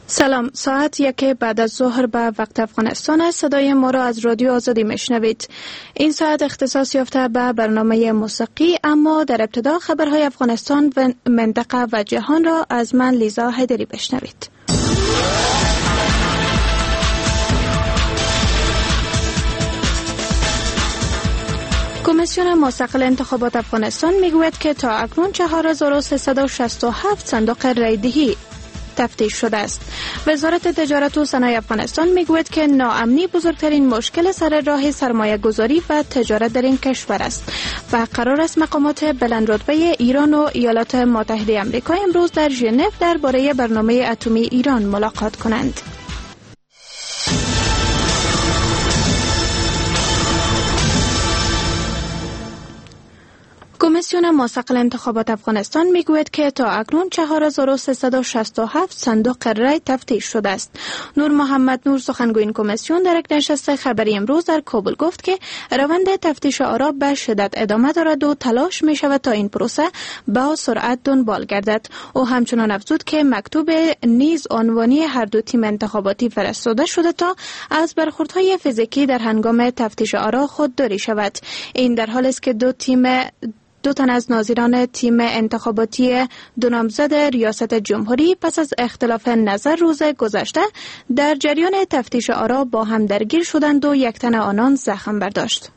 سلام، ساعت 1 بعد از ظهر به وقت افغانستان است. صدای ما را از رادیو آزادی میشنوید. این ساعت اختصاص یافته به برنامه موسیقی، اما در ابتدا خبرهای افغانستان و منطقه و جهان را از من لیزا حیدری بشنوید. کمیسیون مستقل انتخابات افغانستان میگوید که تا اکنون 4367 صندوق رایدهی تفتیش شده است. وزارت تجارت و صنایع افغانستان میگوید که ناامنی بزرگترین مشکل سر راه سرمایه گذاری و تجارت در این کشور است و قرار است مقامات بلندرتبه ایران و ایالات متحده آمریکا امروز در ژنو درباره برنامه اتمی ایران ملاقات کنند. کمیسیون مستقل انتخابات افغانستان میگوید که تا اکنون 4367 صندوق رای تفتیش شده است. نور محمد نور، سخنگوی این کمیسیون، در یک نشست خبری امروز در کابل گفت که روند تفتیش آرا به شدت ادامه دارد و تلاش می شود تا این پروسه با سرعت دنبال گردد. او همچنان افزود که مکتوب نیز عنوانی هر دو تیم انتخاباتی فرستاده شده تا از برخوردهای فیزیکی در هنگام تفتیش آرا خودداری شود. این در حالی است که دو تن از ناظران تیم انتخاباتی دو نامزد ریاست جمهوری پس از اختلاف نظر روز گذشته در جریان تفتیش آرا با هم درگیر شدند و یک تن آنان زخم برداشت.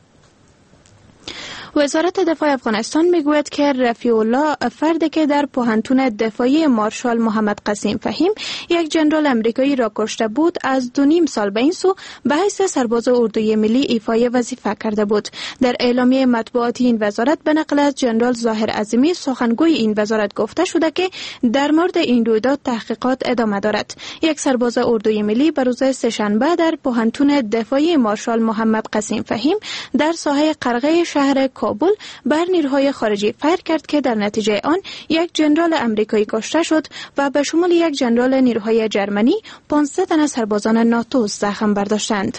وزارت دفاع افغانستان میگوید که رفیع الله، فردی که در پوهنتون دفاعی مارشال محمد قسیم فهیم یک جنرال امریکایی را کشته بود، از 2.5 سال به این سو به حیث سرباز اردوی ملی ایفای وظیفه کرده بود. در اعلامیه مطبوعاتی این وزارت به نقل از جنرال ظاهر عظیمی، سخنگوی این وزارت، گفته شده که در مورد این رویداد تحقیقات ادامه دارد. یک سرباز اردوی ملی به روز سه‌شنبه در پوهنتون دفاعی مارشال محمد قسیم فهیم در ساحه قرغه شهر کابل بر نیروهای خارجی فایر کرد که در نتیجه آن یک جنرال امریکایی کشته شد و به شمول یک جنرال نیروهای جرمنی 500 تن از سربازان ناتو زخم برداشتند.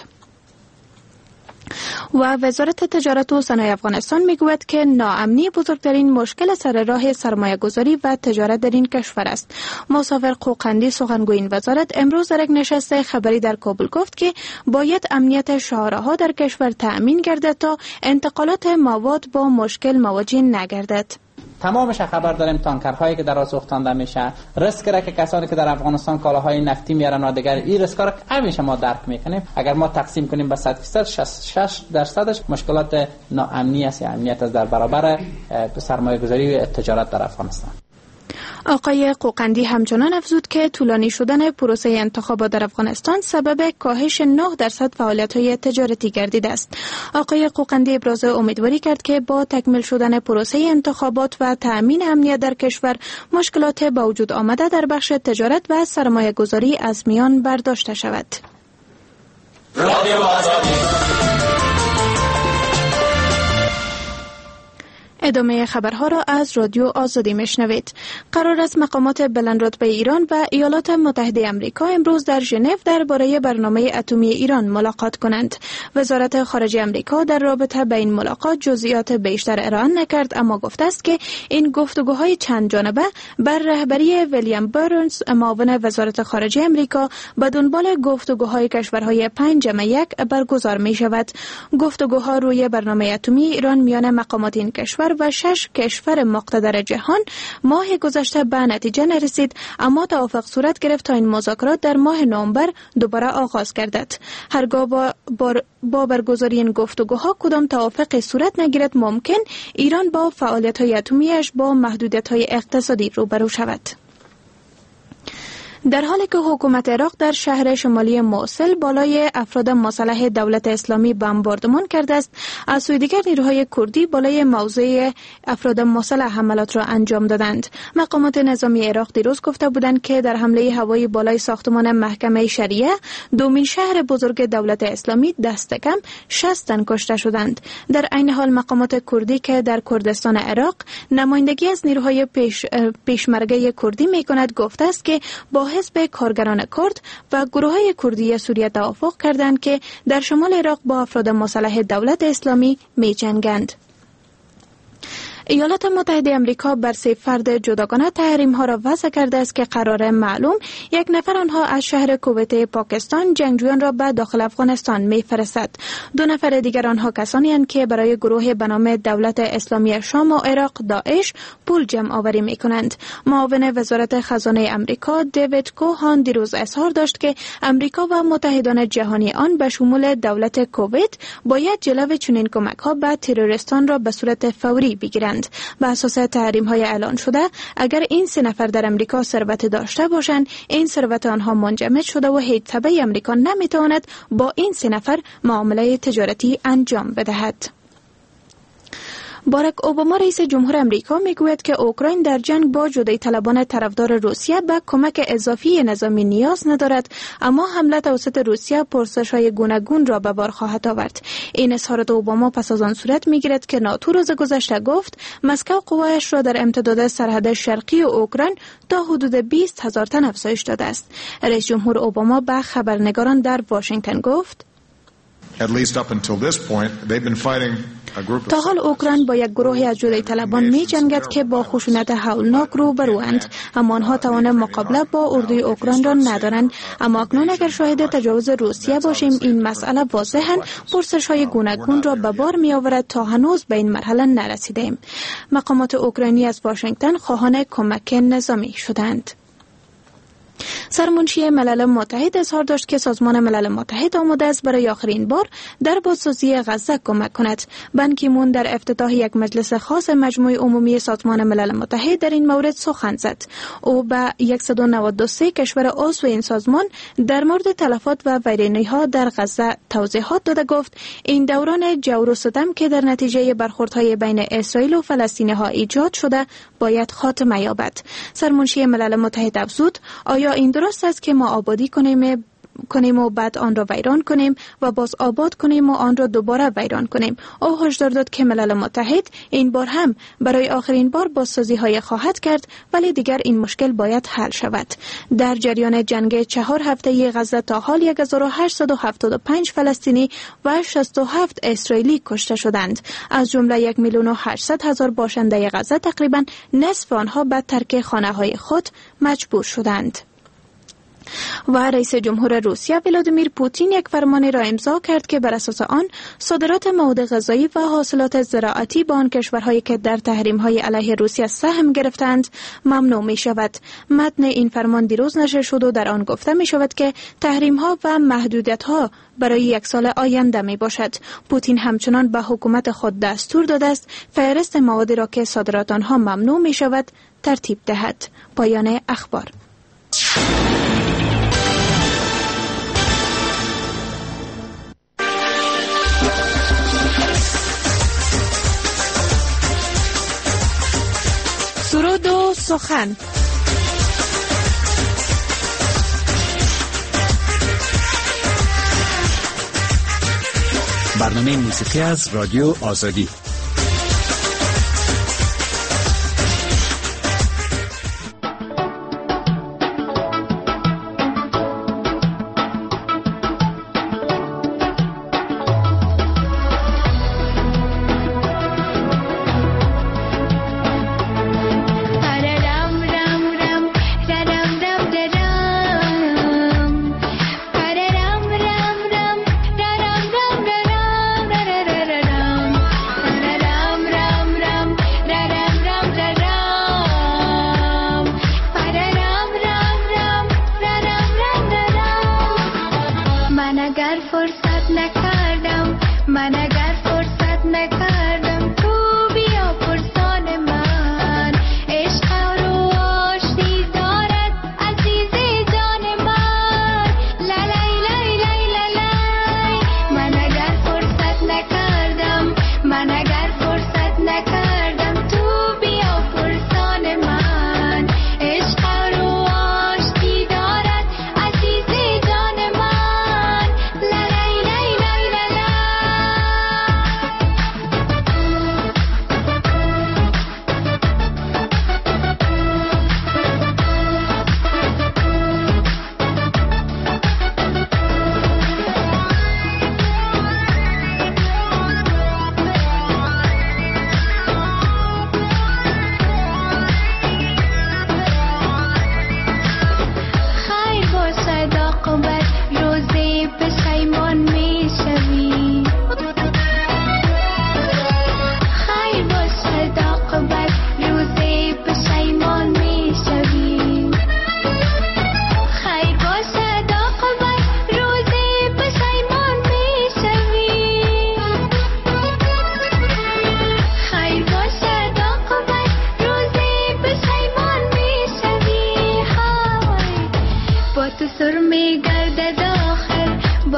و وزارت تجارت و صنایع افغانستان میگوید که ناامنی بزرگترین مشکل سر راه سرمایه گذاری و تجارت در این کشور است. مسافر قوقندی، سخنگوی این وزارت، امروز در یک نشست خبری در کابل گفت که باید امنیت شاهراه‌ها در کشور تأمین گردد تا انتقالات مواد با مشکل مواجه نگردد. تمامش خبر داریم تانکرهایی که در راه سوختانده میشه، ریسک را که کسانی که در افغانستان کالاهای نفتی میارن و دیگر این ریسک را همیشه ما درک میکنیم. اگر ما تقسیم کنیم به 100%، 66% مشکلات ناامنی است یا امنیت است در برابر سرمایه گذاری و تجارت در افغانستان. آقای قوقندی همچنان افزود که طولانی شدن پروسه انتخابات در افغانستان سبب کاهش 9% فعالیت‌های تجارتی گردیده است. آقای قوقندی ابراز امیدواری کرد که با تکمیل شدن پروسه انتخابات و تأمین امنیت در کشور مشکلات با وجود آمده در بخش تجارت و سرمایه گذاری از میان برداشته شود. ادامه خبرها را از رادیو آزادی میشنوید. قرار است مقامات بلندرتبه ایران و ایالات متحده آمریکا امروز در ژنو درباره برنامه اتمی ایران ملاقات کنند. وزارت خارجه آمریکا در رابطه با این ملاقات جزئیات بیشتر ارائه نکرد، اما گفته است که این گفتگوهای چند جانبه بر رهبری ویلیام برنز، معاون وزارت خارجه آمریکا، به دنبال گفتگوهای کشورهای 5+1 برگزار می شود. گفتگوها روی برنامه اتمی ایران میان مقامات این کشور و 6 کشور مقتدر جهان ماه گذشته به نتیجه نرسید، اما توافق صورت گرفت تا این مذاکرات در ماه نوامبر دوباره آغاز گردد. هرگاه با برگزاری این گفتگوها کدام توافق صورت نگیرد، ممکن ایران با فعالیت‌های اتمیش با محدودیت‌های اقتصادی روبرو شود. در حالی که حکومت عراق در شهر شمالی موصل بالای افراد مسلح دولت اسلامی بمباردمان کرده است، از سوی دیگر نیروهای کردی بالای موضع افراد مسلح حملات را انجام دادند. مقامات نظامی عراق دیروز گفته بودند که در حمله هوایی بالای ساختمان محکمه شریعه، دومین شهر بزرگ دولت اسلامی، دست کم 60 تن کشته شدند. در عین حال مقامات کردی که در کردستان عراق نمایندگی از نیروهای پیشمرگه کردی می‌کند گفته است که با حزب کارگران کرد و گروه‌های کردی سوریه توافق کردند که در شمال عراق با افراد مسلح دولت اسلامی می‌جنگند. ایالات متحده آمریکا بر 3 فرد جداگانه تحریم ها را وضع کرده است که قرار معلوم یک نفر آنها از شهر کویت پاکستان جنگجویان را به داخل افغانستان می‌فرستد. 2 نفر دیگر آنها کسانی اند که برای گروه به نام دولت اسلامی شام و عراق داعش پول جمع آوری می‌کنند. معاون وزارت خزانه آمریکا دیوید کوهان دیروز اظهار داشت که آمریکا و متحدان جهانی آن به شمول دولت کویت باید جلو چنین کمک‌ها به تروریستان را به صورت فوری بگیرند. به اساس تحریم‌های اعلان شده اگر این 3 نفر در آمریکا ثروت داشته باشند، این ثروت آنها منجمد شده و هیچ تبعی آمریکا نمی‌تواند با این 3 نفر معامله تجارتی انجام بدهد. باراک اوباما رئیس جمهور آمریکا میگوید که اوکراین در جنگ با جدایی طلبان طرفدار روسیه به کمک اضافی نظامی نیاز ندارد، اما حمله توسط روسیه پرسش‌های گوناگون را به بار خواهد آورد. این اظهارات اوباما پس از آن صورت میگیرد که ناتو روز گذشته گفت مسکو قوایش را در امتداد سرحد شرقی اوکراین تا حدود 20,000 تن افزایش داده است. رئیس جمهور اوباما به خبرنگاران در واشنگتن گفت تا حال اوکراین با یک گروه از جدایی طلبان می جنگد که با خشونت هولناک روبروند، اما آنها توان مقابله با اردوی اوکراین را ندارند. اما اکنون اگر شاهد تجاوز روسیه باشیم، این مسئله واضحاً پرسش‌های گوناگون را به بار می آورد تا هنوز به این مرحله نرسیدیم. مقامات اوکراینی از واشنگتن خواهان کمک نظامی شدند. سرمنشی ملل متحد اظهار داشت که سازمان ملل متحد آماده است برای آخرین بار در بازسازی غزه کمک کند. بان کی مون در افتتاح یک مجلس خاص مجمع عمومی سازمان ملل متحد در این مورد سخن زد. او به 193 کشور عضو این سازمان در مورد تلفات و ویرانی‌ها در غزه توضیحات داده گفت این دوران جور و ستم که در نتیجه برخوردهای بین اسرائیل و فلسطینی‌ها ایجاد شده باید خاتمه یابد. سرمنشی ملل متحد افزود آیا این درست است که ما آبادی کنیم و بعد آن را ویران کنیم و باز آباد کنیم و آن را دوباره ویران کنیم؟ او هشدار داد که ملل متحد این بار هم برای آخرین بار بازسازی های خواهد کرد، ولی دیگر این مشکل باید حل شود. در جریان جنگ 4 هفته‌ای غزه تا حال 1875 فلسطینی و 67 اسرائیلی کشته شدند. از جمله 1,800,000 باشنده غزه تقریبا نصف آنها به ترک خانه‌های خود مجبور شدند. و رئیس جمهور روسیه ولادیمیر پوتین یک فرمانی را امضا کرد که بر اساس آن صادرات مواد غذایی و حاصلات زراعتی به آن کشورهایی که در تحریم‌های علیه روسیه سهم گرفتند ممنوع می شود. متن این فرمان دیروز نشر شد و در آن گفته می شود که تحریم‌ها و محدودیت‌ها برای 1 سال آینده می باشد. پوتین همچنان به حکومت خود دستور داده است فهرست موادی را که صادرات آنها ممنوع می شود ترتیب دهد. پایان اخبار. سرود و سخن. برنامه موسیقی از رادیو آزادی.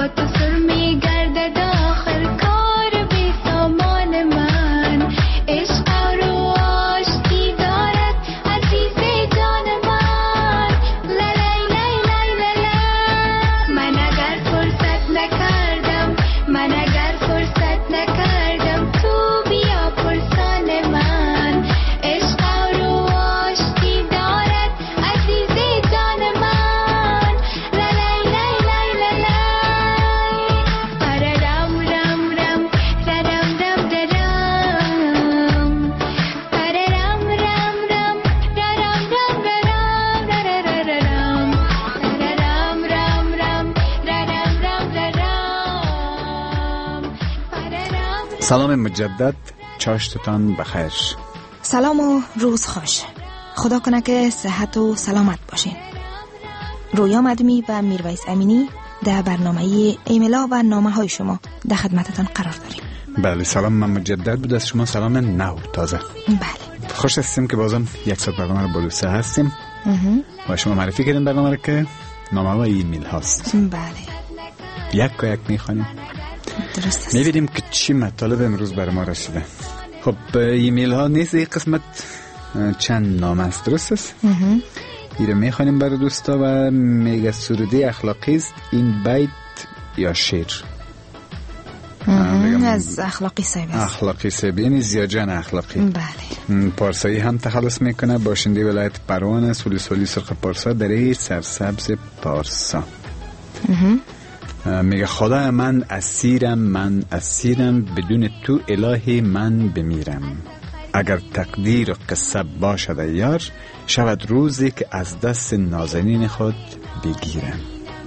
با تو سر میگرده داخل کار بی سامان من عشق رو آشتی دارد عزیز جان من لالای لای لای لای من اگر فرصت نکردم تو بیا پرسان من عشق رو آشتی دارد عزیز جان من لالای لای لای لای پررم رم رم رم رم رم پررم رم رم رم رم رم پررم رم رم رم سلام مجدد، چاشتتان بخیر. سلام و روز خوش. خدا کنه که صحت و سلامت باشین. رویا مدمی و میرویس امینی در برنامه ایمیلا و نامه های شما در خدمتتان قرار داریم. بله، سلام، من مجدد بود از شما، سلام نو تازه. بله، خوش هستیم که بازم یک ساعت برنامه رو بلوسه هستیم و شما معرفی کردیم برنامه رو که نامه و ایمیل هاست. بله، یک میخوانیم، درست است. میبینیم که چی مطالب امروز بر ما رسیده. خب ایمیل ها نیست، یک قسمت چند نامه است، درست است؟ ایره میخوانیم برای دوستا و میگه سروده اخلاقی است این بیت یا شعر؟ از اخلاقی صاحب است. اخلاقی صاحب یعنی زیاجان اخلاقی. بله. پارسایی هم تخلص میکنه، باشنده ولایت پروان است، ولی سرخ پارسا در سرسبز پارسا. میگه خدا من اسیرم بدون تو الهی من بمیرم. اگر تقدیر و قصه باشد یار، شود روزی که از دست نازنین خود بگیرم.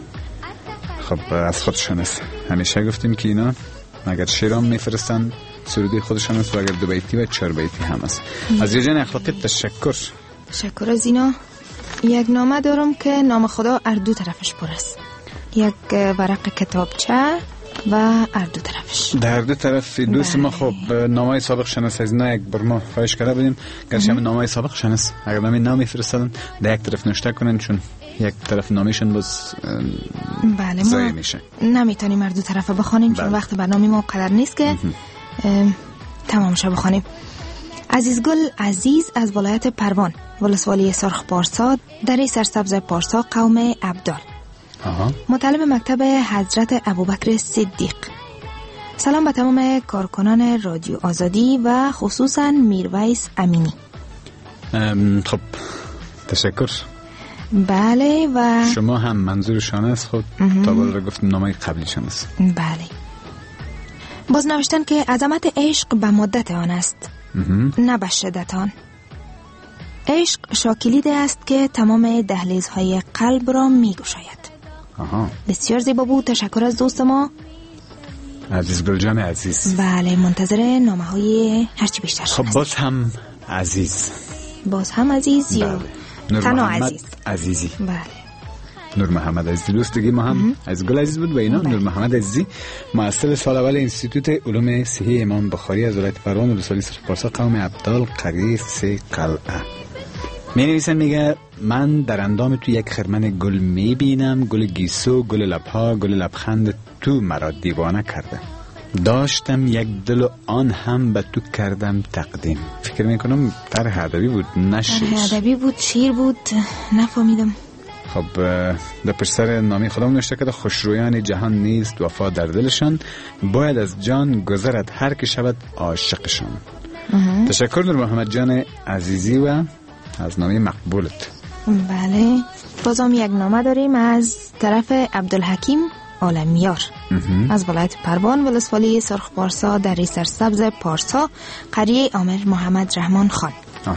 خب از خودشان است. همیشه گفتیم که اینا اگر شیرام میفرستن سرودی خودشان است و اگر 2 بیتی و 4 بیتی هم است. از یه اخلاقی تشکر از اینا. یک نامه دارم که نام خدا اردو طرفش پر است. یک ورق کتابچه و اردو طرفش. در دو طرف دوست ما. خب نامه سابق شناس از اینا یک بر ما خواهش کرده بودیم گرچه همین نامه سابق شناس اگر نامی فرستادن در یک طرف نوشته کنن، چون یک طرف نامشون باز بله ضایع میشه. نمیتونیم اردو طرف بخونیم چون وقت برنامه ما قدر نیست که تمامش بخونیم. عزیزگل عزیز از ولایت پروان، ولسوالی سرخ پارسا در سرسبز پارسا، قوم عبدال. مطالب مکتب حضرت ابوبکر صدیق. سلام به تمام کارکنان رادیو آزادی و خصوصا میرویس امینی. خب تشکر. بله و شما هم منظورشان است. خب تا بالا گفتم نامه قبلیشان است. بله. باز نوشتن که عظمت عشق به مدت آن است نه به شدت آن. عشق شاکلیده است که تمام دهلیزهای قلب را می گشاید. بسیار زیبا بود. تشکر از دوست ما عزیز گلجان عزیز. بله، منتظر نامه های هرچی بیشتر. خب باز هم عزیز یا تنها عزیز عزیزی. بله، نور محمد عزیزی دوست دیگه ما هم از گل عزیز بود و اینا. نور محمد عزیزی مؤسس سال اول انستیتوت علوم صحی امام بخاری از ولایت پروان، ولسوالی سرخ پارسا، قوم عبدال، قریه 3 قلعه. می نویسن میگه من در اندام تو یک خرمن گل می بینم، گل گیسو، گل لبها، گل لبخند تو مرا دیوانه کرده. داشتم یک دل و آن هم به تو کردم تقدیم. فکر میکنم طرح ادبی بود، نه شعر. ادبی بود، شعر بود، نفهمیدم. خب در پشت نامی خودم نوشته که خوشرویان جهان نیست وفا در دلشان، باید از جان گذرد هر که شود عاشقشان. تشکر نور محمد جان عزیزی و از نامه مقبولت. بله، بازم یک نامه داریم از طرف عبدالحکیم عالمیار از ولایت پروان، ولسوالی سرخ پارسا در سرسبز پارسا، قریه عامر محمد رحمان خان.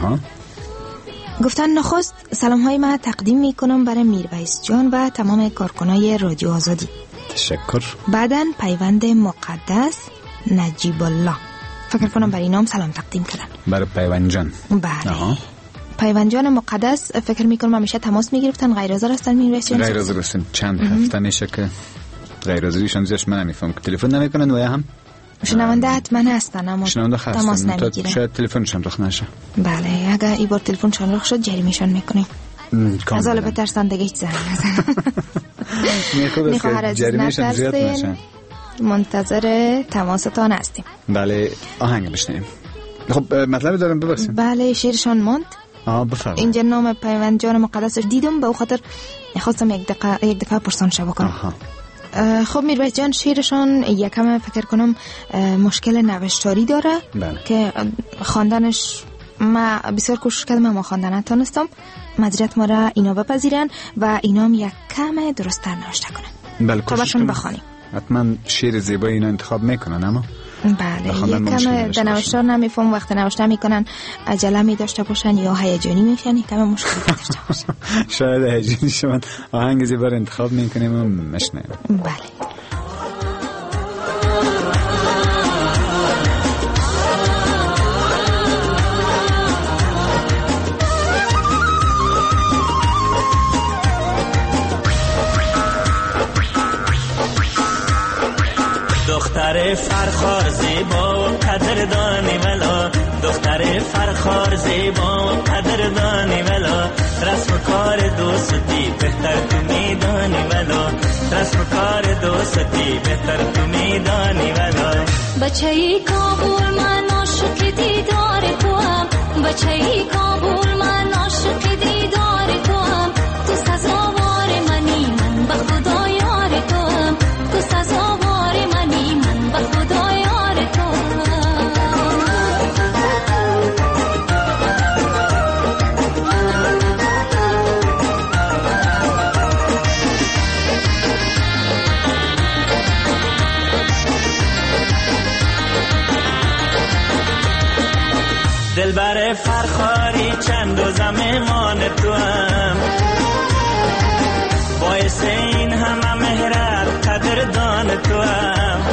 گفتن نخست سلام های من تقدیم می کنم برای میرویس جان و تمام کارکنای رادیو آزادی. تشکر. بعدن پیوند مقدس نجیب الله. فکر کنم برای نام سلام تقدیم کردن. برای پیوند جان. بله. پیوند جان مقدس فکر می کنم همیشه تماس می گرفتن. غیر حاضر هستن میرویس جان؟ غیر حاضر هستن. چند هفته میشه که غیر حاضریشون زیرش من نمیفهم که تلفن نمیکنن و یا هم شنونده حتما هستن اما تماس نمیگیرن. شاید تلفنشون رخ نشه. بله، اگر این بار تلفنشون رخ شد جریمهشون میکنیم. از حالا بترسن دیگه هیچ زنگ نزن. میخواهر عزیز نترسین، منتظر تماستان هستیم. بله آهنگ بشنیم. خب مطلب دارم ببخشید. بله شعرشان ماند. بفرمایید. اینجا نام پیوند جان مقدسش دیدم، به خاطر خواستم یک دقیقه پرسان شو کنم. خب میرویس جان شعرشان یکم فکر کنم مشکل نوشتاری داره. بله. که خواندنش ما بسیار کوشش کردم اما خواندن نتونستم. معذرت ما را اینا بپذیرن و اینا هم یک کم درست‌تر نوشته کنن. بله کوشش کنم. بخونیم. حتما شعر زیبایی اینا انتخاب میکنن اما بله یک کم نوشتار نمیفهم، وقت نوشته میکنن عجله می داشته باشن یا هیجانی میشن، یک کم مشکلی داشته باشن. شاید هیجانی شون. آهنگ زیبا رو انتخاب میکنیم و مشنیم. بله. دختر فرخار زیبا و قدردانی ولا، دختر فرخار زیبا و قدردانی ولا، رسم کار دوستی بهتر تو میدانی ولا، رسم کار دوستی بهتر تو میدانی ولا. بچه‌ی کابل من عاشق دیدار توام، بچه‌ی کابل من عاشق دیدار توام، تو سزاوار منی من به خدا یار توام، تو سزاوار منی من به خدا یار توام. دلبر فرخاری چند و زمان تو هم، باعث این همه مهرت قدردان تو هم،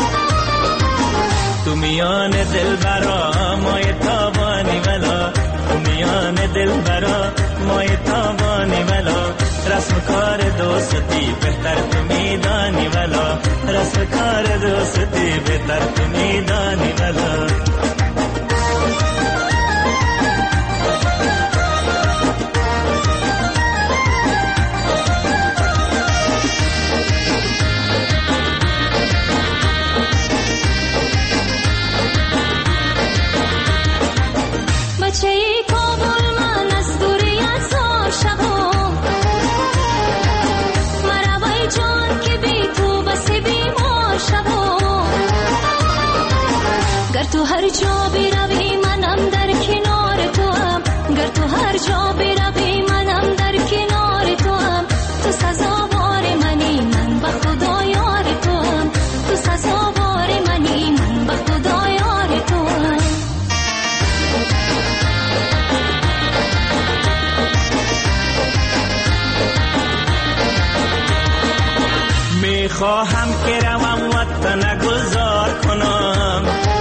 تو میان دلبرا مای تابانی ولا، تو میان دلبرا مای تابانی ولا، رسم کار دوستی بهتر تو میدانی ولا، رسم کار دوستی بهتر تو میدانی ولا. بچه‌ی کابل من از دوری هزار شبم، مروای جان که بی تو بس بیمار شبم، گر تو هر جا بروی منم در کنار تو هم، گر تو هر جا بروی منم در کنار تو هم، تو سزاوار منی من به خدا یار تو هم، تو سزاوار منی من به خدا یار تو هم. میخواهم که روم وطن گذار کنم،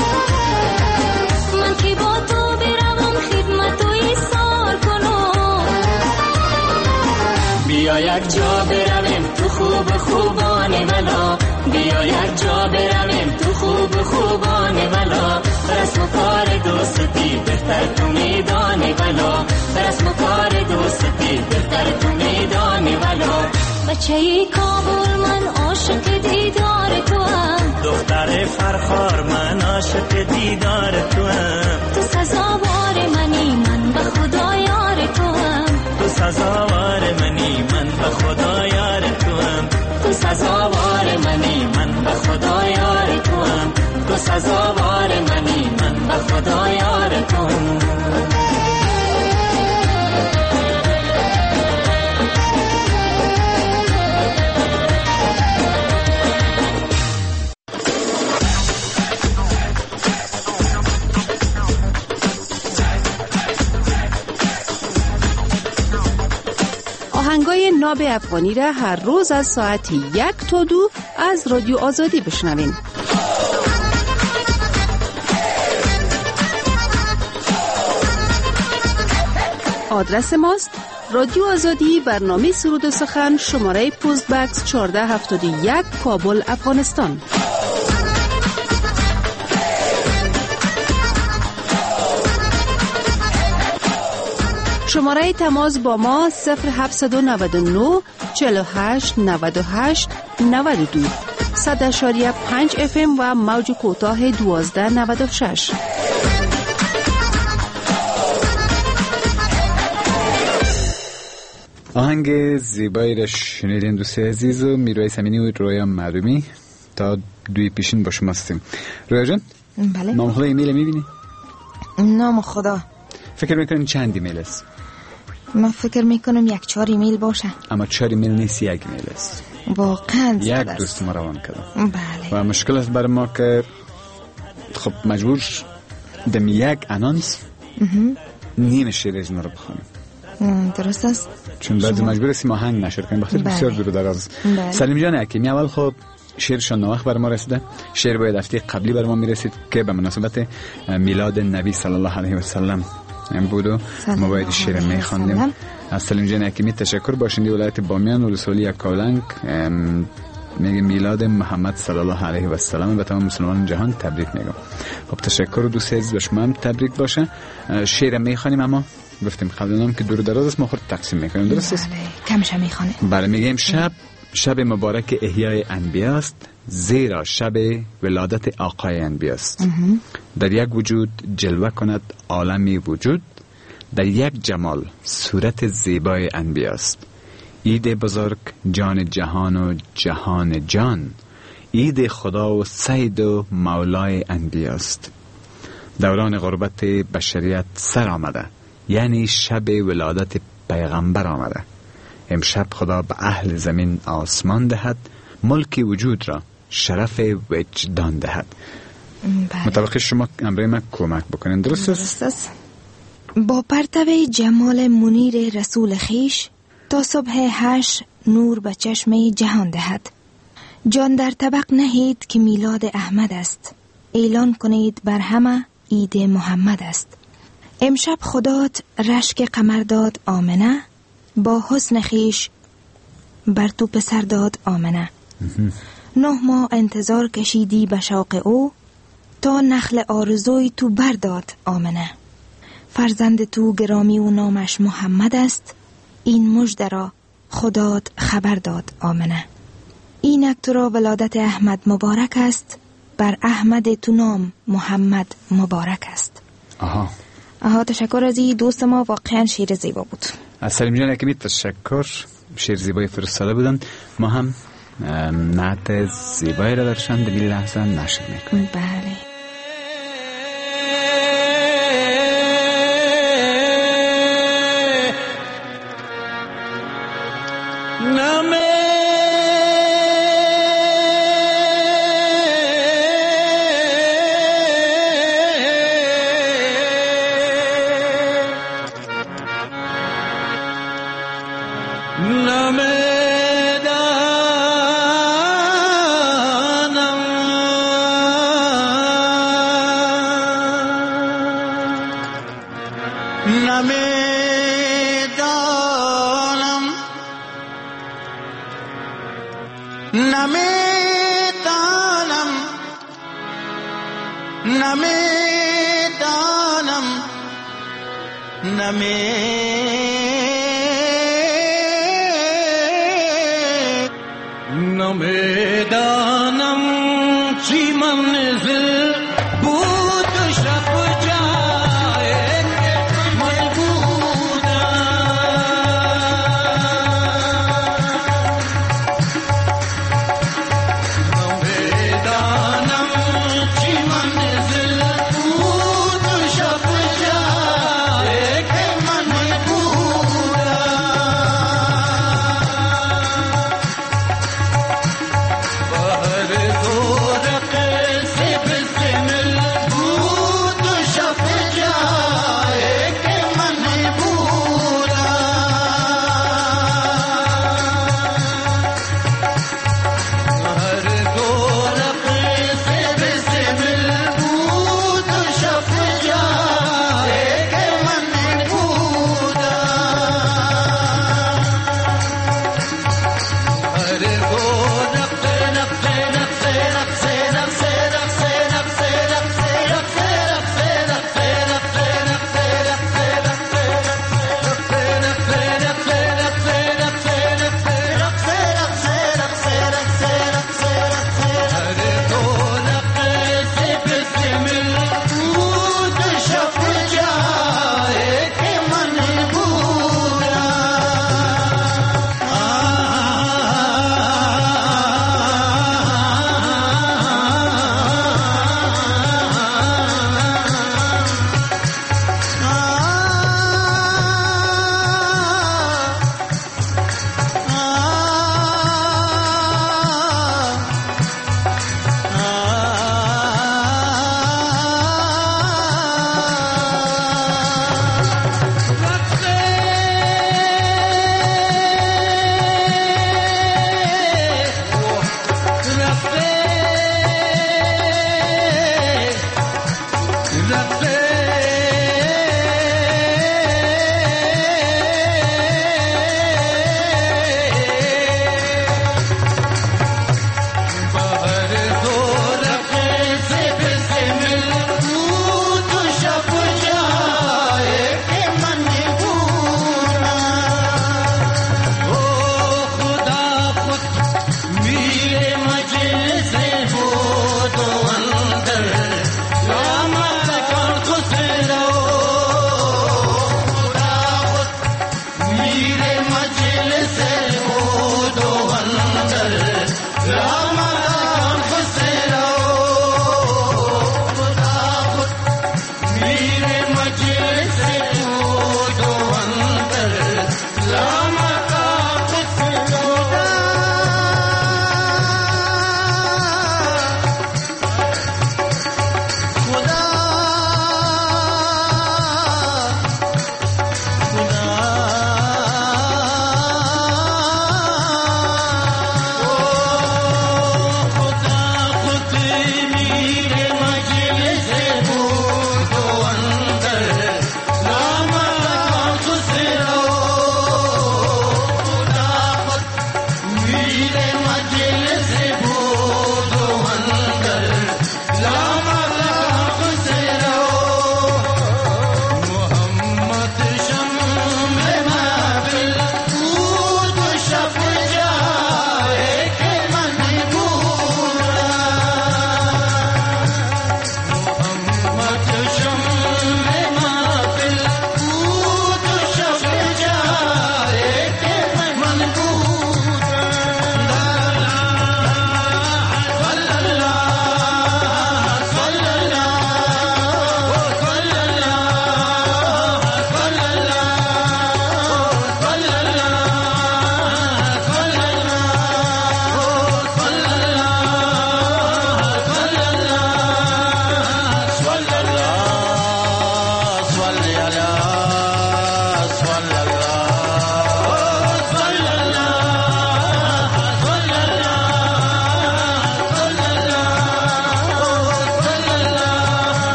من که با تو بروم خدمت و ایثار کنم، بیا یک جا برویم تو خوب خوبانی ولا، بیا یک جا برویم تو خوب خوبانی ولا، رسم و کار دوستی بهتر تو میدانی ولا، رسم و کار دوستی بهتر تو میدانی ولا. بچه‌ی کابل من عاشق دیدار تو هم، دختر فرخار من عاشق دیدار تو هم، تو سزاوار منی من به خدا یار تو هم، تو سزاوار منی من به خدا یار تو هم، تو سزاوار منی من به خدا یار تو هم، تو سزاوار منی من به خدا یار تو هم. آهنگای ناب افغانی را هر روز از ساعت 1 تا 2 از رادیو آزادی بشنوین. آدرس ماست رادیو آزادی، برنامه سرود و سخن، شماره پست بکس 1471 کابل افغانستان. شماره تماس با ما 0799 48 98 92 100.5 FM و موج کوتاه 1296. آهنگ زیبایی را شنیدین دوست عزیز و میروی سمینی و رویا معلومی تا دوی پیشین با شما هستیم. رویا جان، بله. نام خدا ایمیل میبینی؟ نام خدا فکر میکنین چند ایمیل است؟ من فکر میکنم 1-4 ایمیل باشه. اما 4 ایمیل نیست، 1 ایمیل است. واقعا یک دوست ما روان کرده. بله. و مشکل است برای ما که خب مجبور دم یک انانس نیم شعر از ما رو بخونیم. درست است. چون بعضی مجبور هستیم آهنگ نشر کنیم بخاطر بسیار دور و دراز. سلیم جان حکیمی اول خب شعرشان نوخ بر ما رسیده. شعر باید هفته قبلی بر ما میرسید که به مناسبت میلاد نبی صلی الله علیه و سلم بود و ما باید شعر میخواندیم. از سلیم جان حکیمی تشکر. باشنده ولایت بامیان و رسولی کاولنگ میگه میلاد محمد صلی الله علیه و سلم به تمام مسلمانان جهان تبریک میگم. خب تشکر و دوست عزیز به شما هم تبریک باشه. شعر میخوانیم اما گفتیم قبلا که دور دراز است ما خود تقسیم میکنیم. درست است؟ بله کمش میخوانه. بله میگیم شب مبارک احیای انبیا است، زیرا شب ولادت آقای انبیا است. در یک وجود جلوه کند عالمی وجود، در یک جمال صورت زیبای انبیا است. عید بزرگ جان جهان و جهان جان، عید خدا و سید و مولای انبیا است. دوران غربت بشریت سر آمده، یعنی شب ولادت پیغمبر آمده. امشب خدا به اهل زمین آسمان دهد، ملک وجود را شرف وجدان دهد. مطابق شما امروز ما کمک بکنین. درست است؟ با پرتو جمال منیر رسول خیش، تا صبح حشر نور به چشم جهان دهد. جان در طبق نهید که میلاد احمد است، اعلان کنید بر همه عید محمد است. امشب خدات رشک قمر داد آمنه، با حسن خیش بر تو پسر داد آمنه. 9 ماه انتظار کشیدی به شوق او، تا نخل آرزوی تو برداد آمنه. فرزند تو گرامی و نامش محمد است، این مژده را خدات خبر داد آمنه. اینک تو را ولادت احمد مبارک است، بر احمد تو نام محمد مبارک است. آها تشکر از این دوست ما، واقعا شعر زیبا بود. از سلیم جان حکیمی تشکر. شعر زیبای فرستاده بودن، ما هم نعت زیبایی را درشان در این لحظه نشر میکنیم. بله.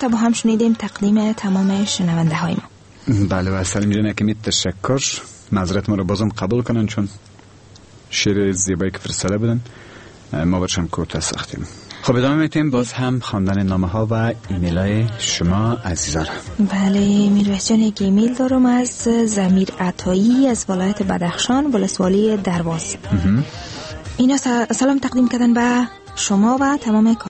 تا با هم شنیدیم تقدیم تمام شنونده های ما. بله و سلیم جان اکمیت تشکر. معذرت ما رو بازم قبول کنن چون شعر زیبایی که فرستاده بودن ما برشم کوتاه ساختیم. خب ادامه میتیم باز هم خواندن نامه ها و ایمیل های شما عزیزان. بله میرویس جان یک ایمیل دارم از ضمیر عطایی از ولایت بدخشان ولسوالی درواز. اینا سلام تقدیم کردن به شما و تمام